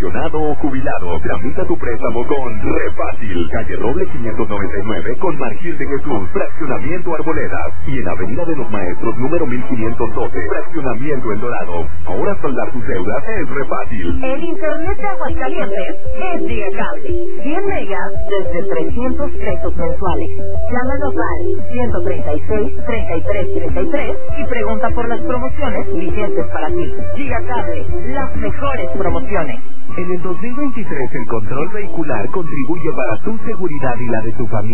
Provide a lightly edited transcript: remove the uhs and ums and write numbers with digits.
pensionado o jubilado. Tramita tu préstamo con Refácil. Calle Roble 599 con Margil de Jesús. Fraccionamiento Arboledas. Y en Avenida de los Maestros número 1512. Fraccionamiento El Dorado. Ahora saldar tus deudas es Refácil. El internet de Aguascalientes es Gigacable. 100 megas desde 300 pesos mensuales. Llámanos al 136-3333 y pregunta por las promociones vigentes para ti. Gigacable, las mejores promociones. En el 2023 el control vehicular contribuye para tu seguridad y la de tu familia.